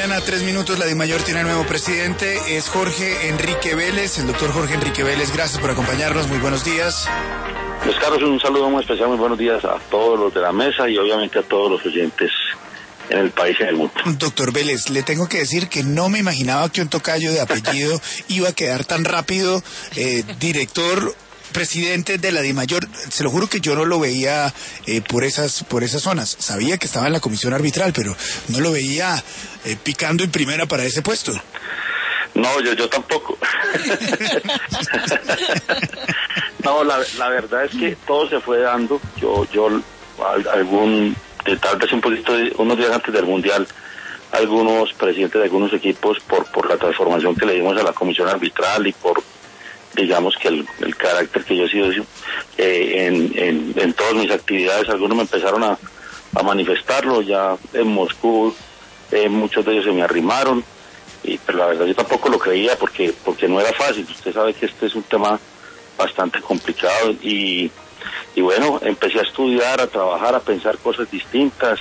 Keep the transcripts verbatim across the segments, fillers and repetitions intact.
mañana, tres minutos, la DIMAYOR tiene nuevo presidente, es Jorge Enrique Vélez, el doctor Jorge Enrique Vélez, gracias por acompañarnos, muy buenos días. Pues Carlos, un saludo muy especial, muy buenos días a todos los de la mesa y obviamente a todos los oyentes en el país y en el mundo. Doctor Vélez, le tengo que decir que no me imaginaba que un tocayo de apellido iba a quedar tan rápido eh, director, presidente de la DIMAYOR. Se lo juro que yo no lo veía eh, por esas por esas zonas. Sabía que estaba en la comisión arbitral, pero no lo veía eh, picando en primera para ese puesto. No, yo yo tampoco. No, la, la verdad es que todo se fue dando. Yo yo algún eh, tal vez un poquito de, unos días antes del mundial, algunos presidentes de algunos equipos por por la transformación que le dimos a la comisión arbitral y por digamos que el, el carácter que yo he sido eh, en, en, en todas mis actividades, algunos me empezaron a, a manifestarlo ya en Moscú, eh, muchos de ellos se me arrimaron, y pero la verdad yo tampoco lo creía porque porque no era fácil. Usted sabe que este es un tema bastante complicado y, y bueno, empecé a estudiar, a trabajar, a pensar cosas distintas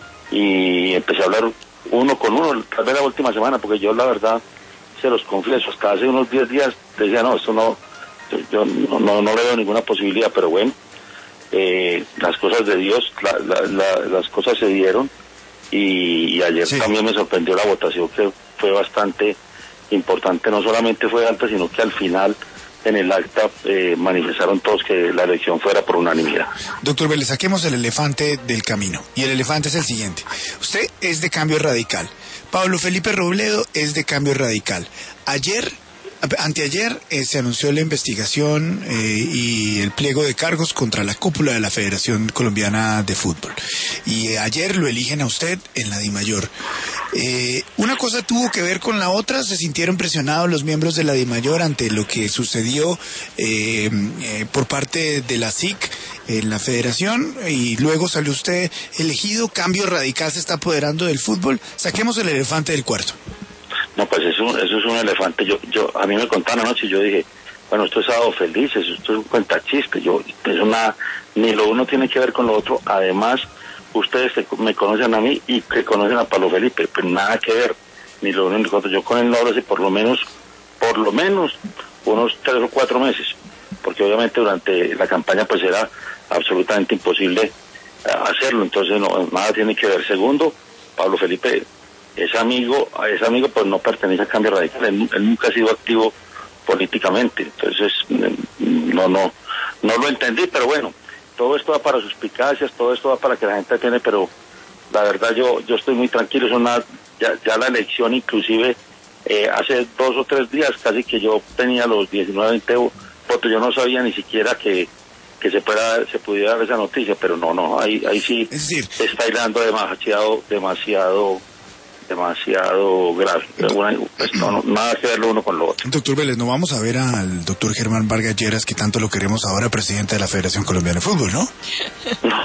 y empecé a hablar uno con uno, tal vez la última semana, porque yo la verdad se los confieso, hasta hace unos diez días decía, no, esto no, yo no, no, no le veo ninguna posibilidad, pero bueno, eh, las cosas de Dios, la, la, la, las cosas se dieron y, y ayer sí. También me sorprendió la votación, que fue bastante importante, no solamente fue alta, sino que al final en el acta eh, manifestaron todos que la elección fuera por unanimidad. Doctor Vélez, saquemos el elefante del camino, y el elefante es el siguiente: usted es de Cambio Radical, Pablo Felipe Robledo es de Cambio Radical. Ayer, anteayer, eh, se anunció la investigación eh, y el pliego de cargos contra la cúpula de la Federación Colombiana de Fútbol. Y eh, ayer lo eligen a usted en la DIMAYOR. Eh, una cosa tuvo que ver con la otra, se sintieron presionados los miembros de la DIMAYOR ante lo que sucedió eh, eh, por parte de la S I C en la federación, y luego salió usted elegido. Cambio Radical se está apoderando del fútbol. Saquemos el elefante del cuarto. No, pues eso, eso es un elefante. Yo, yo, a mí me contaron anoche y yo dije, bueno, esto es Sábado Felices, esto es un cuentachiste. Yo, es una, ni lo uno tiene que ver con lo otro. Además, ustedes me conocen a mí y que conocen a Pablo Felipe, pues nada que ver, ni lo uno ni lo otro. Yo con él no hablo hace por lo menos, por lo menos unos tres o cuatro meses, porque obviamente durante la campaña pues era absolutamente imposible hacerlo, entonces no, nada tiene que ver. Segundo, Pablo Felipe es amigo, es amigo pues no pertenece a Cambio Radical, él, él nunca ha sido activo políticamente, entonces no, no, no lo entendí, pero bueno, todo esto va para suspicacias, todo esto va para que la gente tiene, pero la verdad yo yo estoy muy tranquilo. Es una, ya, ya la elección inclusive eh, hace dos o tres días casi que yo tenía los diecinueve, veinte votos, yo no sabía ni siquiera que que se pueda, se pudiera dar esa noticia, pero no, no, ahí ahí sí es decir, se está hilando demasiado, demasiado demasiado grave. Pues no, no, nada que ver lo uno con lo otro. Doctor Vélez, no vamos a ver al doctor Germán Vargas Lleras, que tanto lo queremos ahora, presidente de la Federación Colombiana de Fútbol, ¿no? No.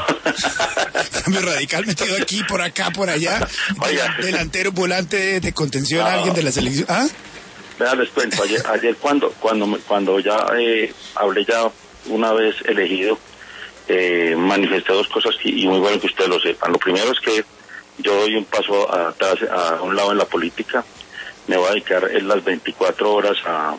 Cambio Radical metido aquí, por acá, por allá. Vaya. Delantero, volante de, de contención, ah, alguien de la selección. ¿Ah? Vean, les cuento, ayer, ayer cuando cuando cuando ya eh, hablé ya una vez elegido, eh, manifesté dos cosas y, y muy bueno que ustedes lo sepan. Lo primero es que yo doy un paso atrás, a un lado en la política, me voy a dedicar en las veinticuatro horas a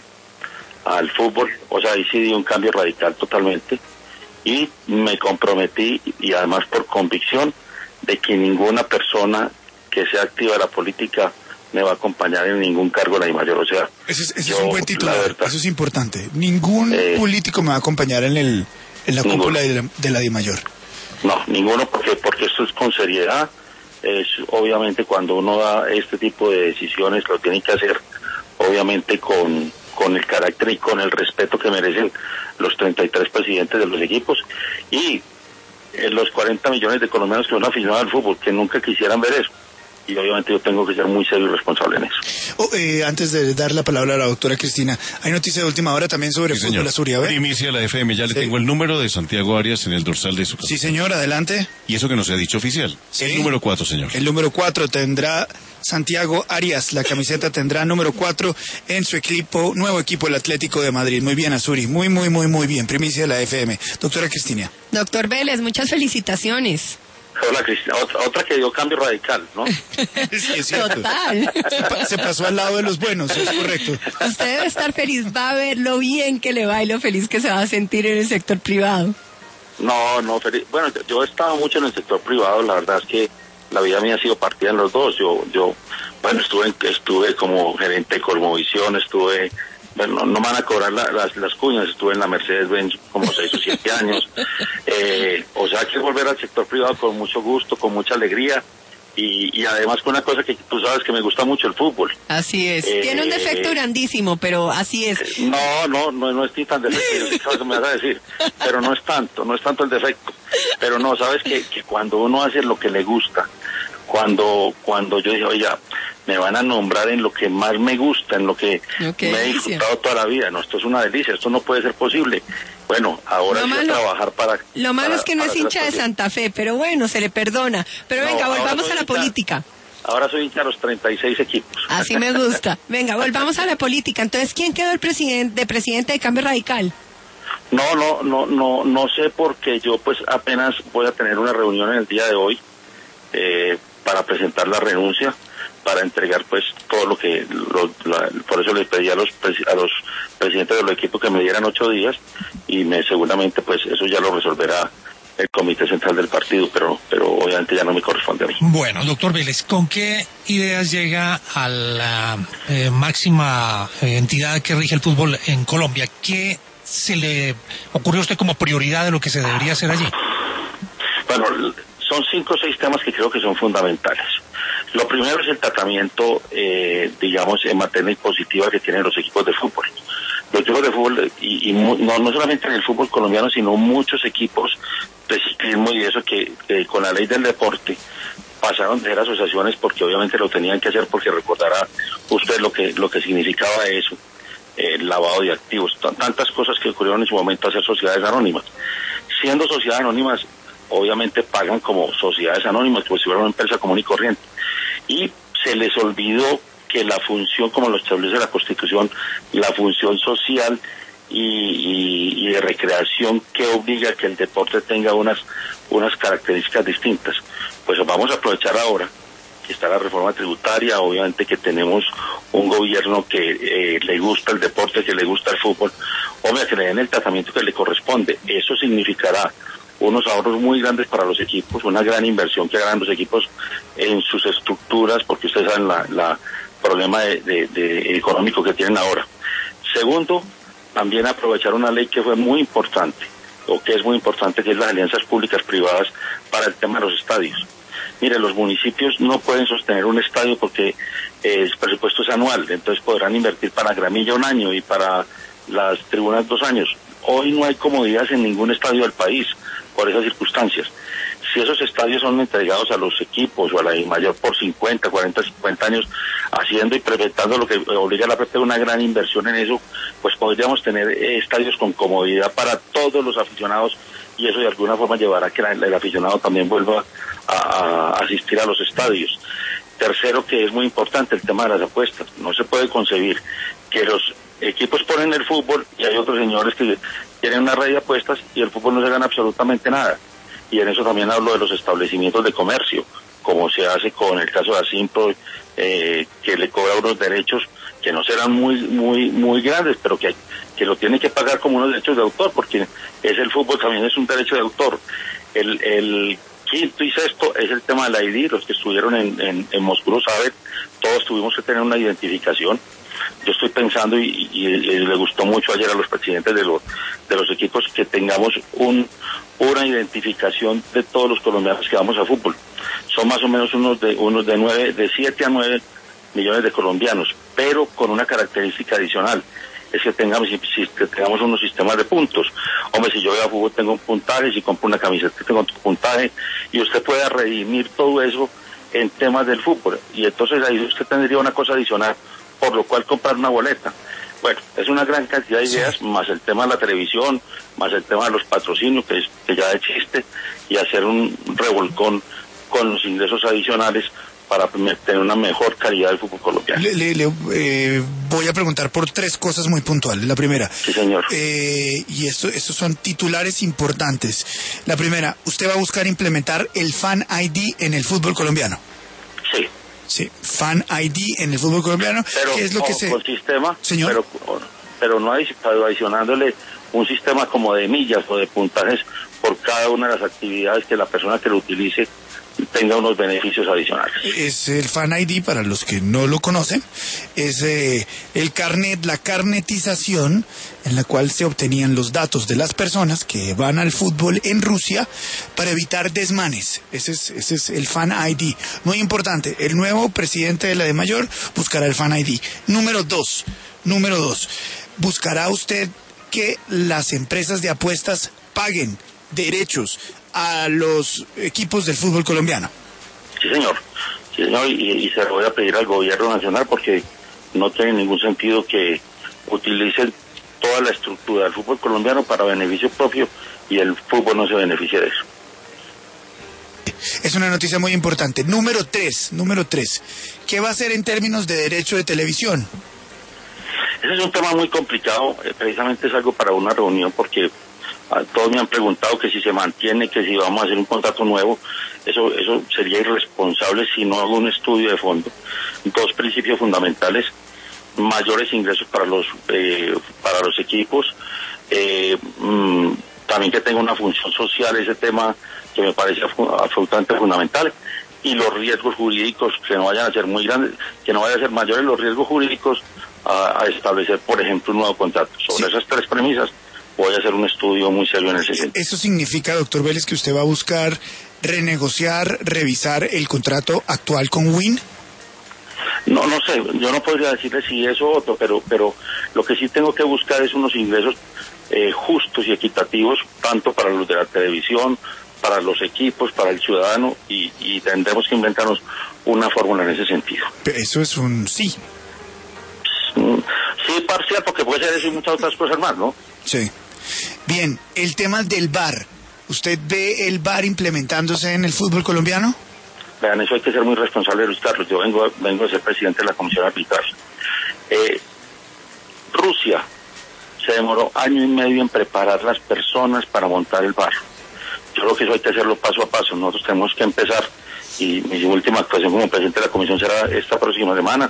al fútbol, o sea, ahí sí di un cambio radical totalmente, y me comprometí, y además por convicción, de que ninguna persona que sea activa de la política me va a acompañar en ningún cargo de la DIMAYOR. O sea, ese es, ese yo, es un buen titular, eso es importante. Ningún eh, político me va a acompañar en el en la ninguno. Cúpula de la, de la DIMAYOR. No, ninguno, porque porque esto es con seriedad. Es obviamente cuando uno da este tipo de decisiones lo tiene que hacer obviamente con con el carácter y con el respeto que merecen los treinta y tres presidentes de los equipos y eh, los cuarenta millones de colombianos que son aficionados al fútbol, que nunca quisieran ver eso. Y obviamente yo tengo que ser muy serio y responsable en eso. Oh, eh, antes de dar la palabra a la doctora Cristina, hay noticia de última hora también sobre sí, fútbol Azuria. Primicia a la F M, ya sí. Le tengo el número de Santiago Arias en el dorsal de su casa. Sí, señor, adelante. Y eso que no se ha dicho oficial. Sí. El número cuatro, señor. El número cuatro tendrá Santiago Arias, la camiseta tendrá número cuatro en su equipo, nuevo equipo, el Atlético de Madrid. Muy bien, Azuri, muy, muy, muy, muy bien. Primicia de la F M. Doctora Cristina. Doctor Vélez, muchas felicitaciones. Hola, Cristina. Otra, otra que dio cambio radical, ¿no? Sí, es cierto. Total. Se, pa- se pasó al lado de los buenos, es correcto. Usted debe estar feliz, va a ver lo bien que le va y lo feliz que se va a sentir en el sector privado. No, no, feliz. Bueno, yo, yo he estado mucho en el sector privado, la verdad es que la vida mía ha sido partida en los dos. Yo, yo, bueno, estuve, en- estuve como gerente de Cosmovisión, estuve, bueno, no, no me van a cobrar la- las, las cuñas, estuve en la Mercedes-Benz como seis o siete años. Eh, o sea, que volver al sector privado con mucho gusto, con mucha alegría. Y, y además con una cosa que tú sabes que me gusta mucho, el fútbol. Así es. Eh, Tiene un defecto grandísimo, pero así es. No, no, no, no estoy tan defecto, yo sé que sabes, me vas a decir, pero no es tanto, no es tanto el defecto. Pero no, sabes que, que cuando uno hace lo que le gusta, cuando, cuando yo dije, oye, me van a nombrar en lo que más me gusta, en lo que No, qué me he delicia. disfrutado toda la vida, no, esto es una delicia, esto no puede ser posible. Bueno, ahora Lo sí a malo- trabajar para... Lo malo para- es que no para es hacer hincha de las cosas. Santa Fe, pero bueno, se le perdona. Pero No, venga, ahora volvamos soy a la hincha- política. Ahora soy hincha de los treinta y seis equipos. Así me gusta. Venga, volvamos a la política. Entonces, ¿quién quedó el presidente, de presidente de Cambio Radical? No, no, no, no, no sé porque yo pues apenas voy a tener una reunión en el día de hoy eh, para presentar la renuncia, para entregar pues todo lo que, lo- la- por eso les pedí a los presi- a los presidentes de los equipos que me dieran ocho días y me seguramente pues eso ya lo resolverá el comité central del partido, pero pero obviamente ya no me corresponde a mí. Bueno, doctor Vélez, ¿con qué ideas llega a la eh, máxima eh, entidad que rige el fútbol en Colombia? ¿Qué se le ocurrió a usted como prioridad de lo que se debería hacer allí? Bueno, son cinco o seis temas que creo que son fundamentales. Lo primero es el tratamiento, eh, digamos, en materia impositiva que tienen los equipos de fútbol. Los equipos de fútbol, y, y mu- no, no solamente en el fútbol colombiano, sino muchos equipos de ciclismo y eso que, que con la ley del deporte pasaron de ser asociaciones porque obviamente lo tenían que hacer porque recordará usted lo que lo que significaba eso, el lavado de activos, t- tantas cosas que ocurrieron en su momento a ser sociedades anónimas. Siendo sociedades anónimas, obviamente pagan como sociedades anónimas, como si fuera una empresa común y corriente. Y se les olvidó que la función, como lo establece la Constitución, la función social y, y, y de recreación que obliga a que el deporte tenga unas, unas características distintas. Pues vamos a aprovechar ahora que está la reforma tributaria, obviamente que tenemos un gobierno que eh, le gusta el deporte, que le gusta el fútbol, hombre, que le den el tratamiento que le corresponde. Eso significará unos ahorros muy grandes para los equipos, una gran inversión que hagan los equipos en sus estructuras, porque ustedes saben la, la problema de, de, de económico que tienen ahora. Segundo, también aprovechar una ley que fue muy importante, o que es muy importante, que es las alianzas públicas privadas para el tema de los estadios. Mire, los municipios no pueden sostener un estadio porque eh, el presupuesto es anual, entonces podrán invertir para gramilla un año y para las tribunas dos años. Hoy no hay comodidades en ningún estadio del país por esas circunstancias. Si esos estadios son entregados a los equipos o a la mayor por cincuenta, cuarenta, cincuenta años, haciendo y presentando lo que obliga a la P P una gran inversión en eso, pues podríamos tener eh, estadios con comodidad para todos los aficionados y eso de alguna forma llevará a que la, el aficionado también vuelva a, a asistir a los estadios. Tercero, que es muy importante, el tema de las apuestas. No se puede concebir que los equipos ponen el fútbol y hay otros señores que tienen una red de apuestas y el fútbol no se gana absolutamente nada. Y en eso también hablo de los establecimientos de comercio, como se hace con el caso de Asimpro, eh, que le cobra unos derechos que no serán muy muy muy grandes, pero que, que lo tiene que pagar como unos derechos de autor, porque es el fútbol también es un derecho de autor. El, el quinto y sexto es el tema de la I D, los que estuvieron en, en, en Moscú lo saben, todos tuvimos que tener una identificación. Yo estoy pensando y, y, y le gustó mucho ayer a los presidentes de los de los equipos que tengamos un una identificación de todos los colombianos que vamos a fútbol. Son más o menos unos de unos de nueve, de siete a nueve millones de colombianos, pero con una característica adicional, es que tengamos si, si, que tengamos unos sistemas de puntos. Hombre, si yo voy a fútbol tengo un puntaje, si compro una camiseta tengo otro puntaje, y usted pueda redimir todo eso en temas del fútbol. Y entonces ahí usted tendría una cosa adicional, por lo cual comprar una boleta. Bueno, es una gran cantidad de ideas, sí, más el tema de la televisión, más el tema de los patrocinios, que, es, que ya existe, y hacer un revolcón con los ingresos adicionales, para tener una mejor calidad del fútbol colombiano. Le, le, le eh, voy a preguntar por tres cosas muy puntuales. La primera, sí, señor. Eh, y esto, estos son titulares importantes. La primera, ¿usted va a buscar implementar el Fan I D en el fútbol colombiano? Sí. Sí, Fan I D en el fútbol colombiano. Pero ¿Qué es lo que con, se... con sistema, señor, pero, pero no adicionándole un sistema como de millas o de puntajes por cada una de las actividades que la persona que lo utilice tenga unos beneficios adicionales. Es el Fan I D, para los que no lo conocen, es eh, el carnet, la carnetización en la cual se obtenían los datos de las personas que van al fútbol en Rusia para evitar desmanes. Ese es, ese es el Fan I D. Muy importante, el nuevo presidente de la DIMAYOR buscará el Fan I D. Número dos, número dos, buscará usted que las empresas de apuestas paguen derechos a los equipos del fútbol colombiano. Sí, señor. Sí, señor, y, y se lo voy a pedir al gobierno nacional porque no tiene ningún sentido que utilicen toda la estructura del fútbol colombiano para beneficio propio y el fútbol no se beneficie de eso. Es una noticia muy importante. Número tres, número tres. ¿Qué va a hacer en términos de derecho de televisión? Ese es un tema muy complicado, eh, precisamente es algo para una reunión porque a todos me han preguntado que si se mantiene, que si vamos a hacer un contrato nuevo. Eso eso sería irresponsable si no hago un estudio de fondo. Dos principios fundamentales: mayores ingresos para los eh, para los equipos, eh, mmm, también que tenga una función social, ese tema que me parece absolutamente fundamental, y los riesgos jurídicos que no vayan a ser muy grandes, que no vayan a ser mayores los riesgos jurídicos a, a establecer, por ejemplo, un nuevo contrato. Sobre sí. Esas tres premisas voy a hacer un estudio muy serio en ese sentido. ¿Eso significa, doctor Vélez, que usted va a buscar renegociar, revisar el contrato actual con Win? No, no sé, yo no podría decirle si eso o otro, pero, pero lo que sí tengo que buscar es unos ingresos eh, justos y equitativos, tanto para los de la televisión, para los equipos, para el ciudadano, y, y tendremos que inventarnos una fórmula en ese sentido. Eso es un sí. Sí, parcial, porque puede ser eso y muchas otras cosas más, ¿no? Sí. Bien, el tema del V A R. ¿Usted ve el V A R implementándose en el fútbol colombiano? Vean, eso hay que ser muy responsable, Luis Carlos. Yo vengo, vengo de ser presidente de la Comisión Arbitral. Eh, Rusia se demoró año y medio en preparar las personas para montar el V A R. Yo creo que eso hay que hacerlo paso a paso. Nosotros tenemos que empezar, y mi última actuación como presidente de la Comisión será esta próxima semana,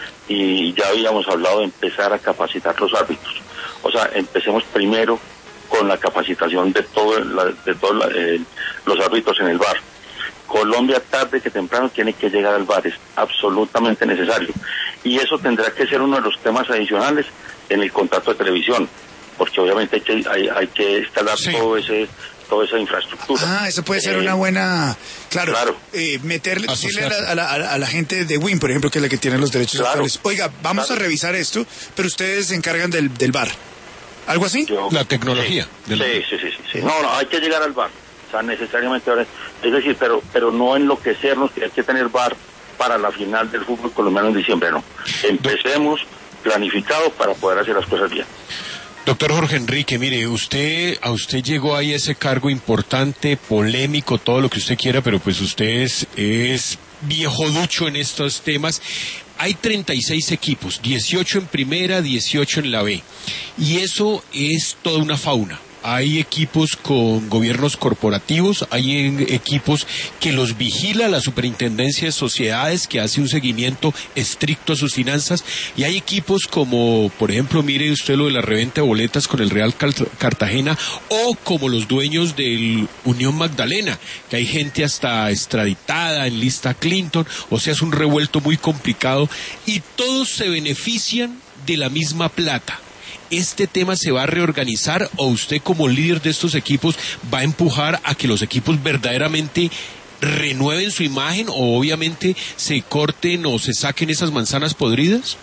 y ya habíamos hablado de empezar a capacitar los árbitros. O sea, empecemos primero con la capacitación de todos de todo la, eh, los árbitros en el V A R. Colombia, tarde que temprano, tiene que llegar al V A R, es absolutamente necesario. Y eso tendrá que ser uno de los temas adicionales en el contrato de televisión, porque obviamente hay que, hay, hay que instalar sí. todo ese toda esa infraestructura. Ah, eso puede ser eh, una buena, claro, claro. Eh, meterle decirle a, la, a, la, a la gente de Win, por ejemplo, que es la que tiene los derechos claro. actuales. Oiga, vamos claro. a revisar esto, pero ustedes se encargan del, del V A R. ¿Algo así? Yo, la tecnología. Sí, de la... sí, sí, sí, sí. No, no, hay que llegar al V A R. O sea, necesariamente, es decir, pero pero no enloquecernos que hay que tener V A R para la final del fútbol colombiano en diciembre, no. Empecemos planificado para poder hacer las cosas bien. Doctor Jorge Enrique, mire, usted, a usted llegó ahí ese cargo importante, polémico, todo lo que usted quiera, pero pues usted es, es viejo ducho en estos temas. Hay treinta y seis equipos, dieciocho en primera, dieciocho en la B, y eso es toda una fauna. Hay equipos con gobiernos corporativos, hay equipos que los vigila la Superintendencia de Sociedades, que hace un seguimiento estricto a sus finanzas, y hay equipos como, por ejemplo, mire usted lo de la reventa de boletas con el Real Cartagena, o como los dueños del Unión Magdalena, que hay gente hasta extraditada en lista Clinton, o sea, es un revuelto muy complicado, y todos se benefician de la misma plata. ¿Este tema se va a reorganizar o usted como líder de estos equipos va a empujar a que los equipos verdaderamente renueven su imagen o obviamente se corten o se saquen esas manzanas podridas?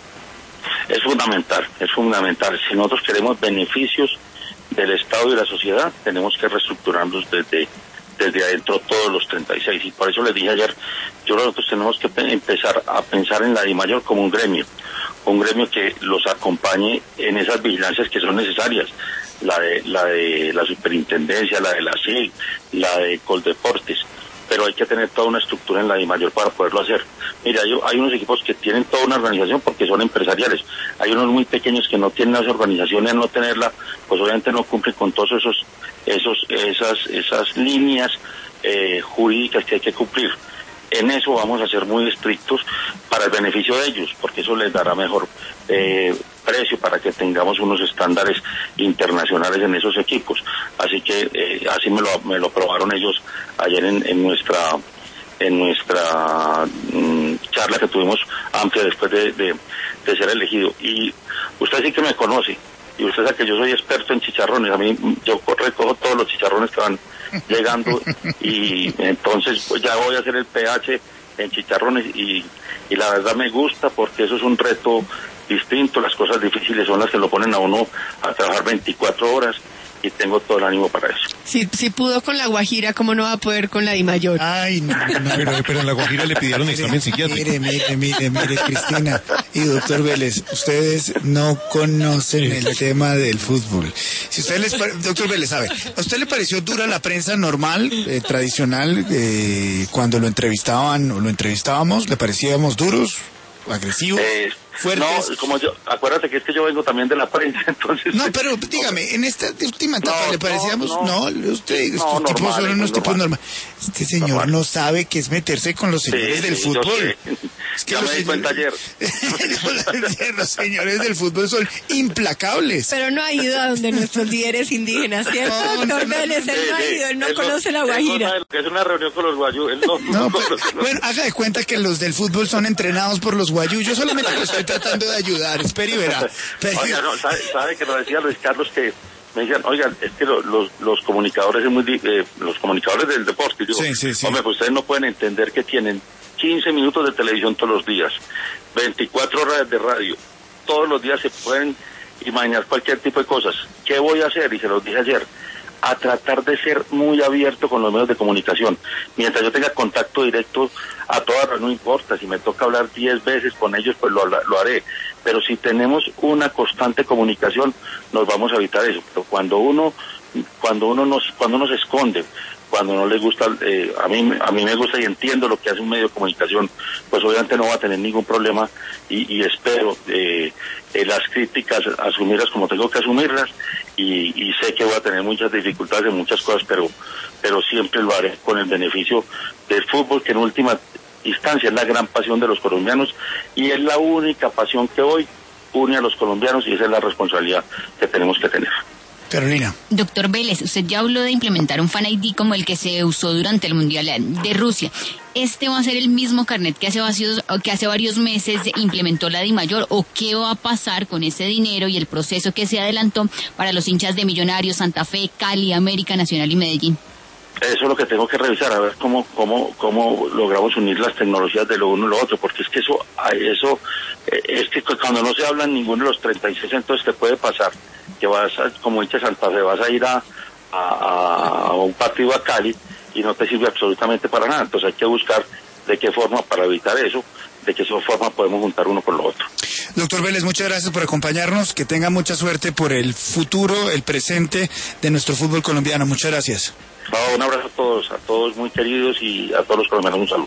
Es fundamental, es fundamental. Si nosotros queremos beneficios del Estado y de la sociedad, tenemos que reestructurarnos desde, desde adentro todos los treinta y seis. Y por eso les dije ayer, yo creo que nosotros tenemos que empezar a pensar en la DIMAYOR como un gremio. Un gremio que los acompañe en esas vigilancias que son necesarias, la de la de la superintendencia, la de la C I, la de Coldeportes, pero hay que tener toda una estructura en la DIMAYOR para poderlo hacer. Mira, hay, hay unos equipos que tienen toda una organización porque son empresariales, hay unos muy pequeños que no tienen esa organización y al no tenerla, pues obviamente no cumplen con todos esos, esos, esas, esas líneas eh, jurídicas que hay que cumplir. En eso vamos a ser muy estrictos para el beneficio de ellos, porque eso les dará mejor eh, precio para que tengamos unos estándares internacionales en esos equipos. Así que eh, así me lo, me lo probaron ellos ayer en, en nuestra en nuestra mmm, charla que tuvimos amplia después de, de, de ser elegido. Y usted sí que me conoce, y usted sabe que yo soy experto en chicharrones. A mí yo recojo todos los chicharrones que van llegando y entonces pues ya voy a hacer el P H en chicharrones y, y la verdad me gusta porque eso es un reto distinto. Las cosas difíciles son las que lo ponen a uno a trabajar veinticuatro horas y tengo todo el ánimo para eso. Si, si pudo con la Guajira, ¿cómo no va a poder con la DIMAYOR? Ay, no, no. Pero, pero en la Guajira le pidieron Mire, examen psiquiátrico. Mire, mire, mire, mire, Cristina y doctor Vélez, ustedes no conocen el tema del fútbol. Si ustedes les pare... Doctor Vélez, a ver, ¿a usted le pareció dura la prensa normal, eh, tradicional, eh, cuando lo entrevistaban o lo entrevistábamos? ¿Le parecíamos duros, agresivos? Eh, fuertes. No, como yo, acuérdate que es que yo vengo también de la prensa, entonces... No, pero dígame, en esta última etapa no, le parecíamos... No, no, no usted, no, estos normal, tipos son unos normal. tipos normales. Este señor Normal. no sabe qué es meterse con los señores Sí, del sí, fútbol. yo sé. Es Ya los me di cuenta ayer. señores- los señores del fútbol son implacables. Pero no ha ido a donde nuestros líderes indígenas, ¿cierto, No, no, doctor no, Vélez? Él no ha ido, él no Él conoce la él no Guajira. sabe lo que es una reunión con los guayú, él no, No, no pues, conoce, no. bueno, haga de cuenta que los del fútbol son entrenados por los guayú. Yo solamente lo estoy tratando de ayudar. Espere y verá. Pero- Oiga, no, sabe, sabe que lo decía Luis Carlos que me decían, oigan, es que lo- los, los comunicadores es muy di- eh, los comunicadores del deporte, digo, Sí, sí, sí. hombre, pues ustedes no pueden entender que tienen quince minutos de televisión todos los días, veinticuatro horas de radio, todos los días se pueden imaginar cualquier tipo de cosas. ¿Qué voy a hacer? Y se los dije ayer, a tratar de ser muy abierto con los medios de comunicación. Mientras yo tenga contacto directo a todas horas, no importa, si me toca hablar diez veces con ellos, pues lo, lo haré. Pero si tenemos una constante comunicación, nos vamos a evitar eso. Pero cuando uno, cuando uno nos, cuando uno se esconde, cuando no le gusta, eh, a mí, a mí me gusta y entiendo lo que hace un medio de comunicación, pues obviamente no va a tener ningún problema y, y espero eh, eh, las críticas asumirlas como tengo que asumirlas y, y sé que voy a tener muchas dificultades en muchas cosas, pero, pero siempre lo haré con el beneficio del fútbol, que en última instancia es la gran pasión de los colombianos y es la única pasión que hoy une a los colombianos y esa es la responsabilidad que tenemos que tener. Carolina. Doctor Vélez, usted ya habló de implementar un Fan I D como el que se usó durante el Mundial de Rusia. ¿Este va a ser el mismo carnet que hace, varios, que hace varios meses implementó la DIMAYOR? ¿O qué va a pasar con ese dinero y el proceso que se adelantó para los hinchas de Millonarios, Santa Fe, Cali, América Nacional y Medellín? Eso es lo que tengo que revisar, a ver cómo cómo cómo logramos unir las tecnologías de lo uno y lo otro, porque es que eso, eso es que cuando no se habla en ninguno de los treinta y seis, entonces te puede pasar que vas, a, como dice Santa Fe, vas a ir a, a, a un partido a Cali y no te sirve absolutamente para nada, entonces hay que buscar de qué forma para evitar eso, de qué forma podemos juntar uno con lo otro. Doctor Vélez, muchas gracias por acompañarnos, que tenga mucha suerte por el futuro, el presente de nuestro fútbol colombiano. Muchas gracias. No, un abrazo a todos, a todos muy queridos y a todos los colombianos un saludo.